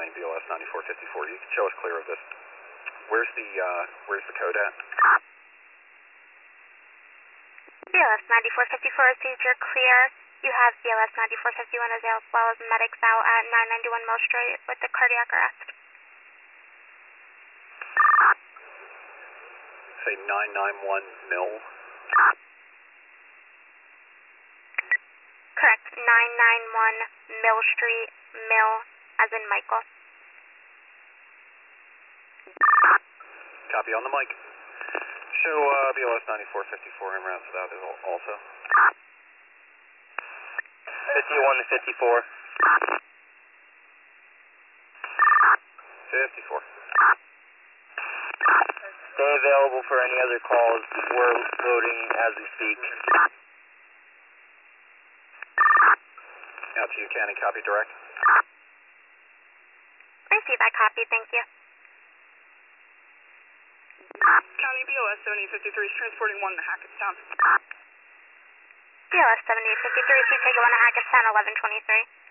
County, BLS 9454. You can show us clear of this. Where's the code at? BLS 9454 received your clear. You have BLS 9451 as well as medics out at 991 Mill Street with the cardiac arrest. Say 991 Mill? Correct, 991 Mill Street, Mill as in Michael. Copy on the mic. Show BLS 9454 en route to that also. 51 to 54. 54. Stay available for any other calls. We're loading as we speak. Out to you, County. Copy direct. Receive that copy, thank you. County BLS 7853 is transporting 1 to Hackettstown. BLS 7853, please take it 1 to Hackettstown, 1123.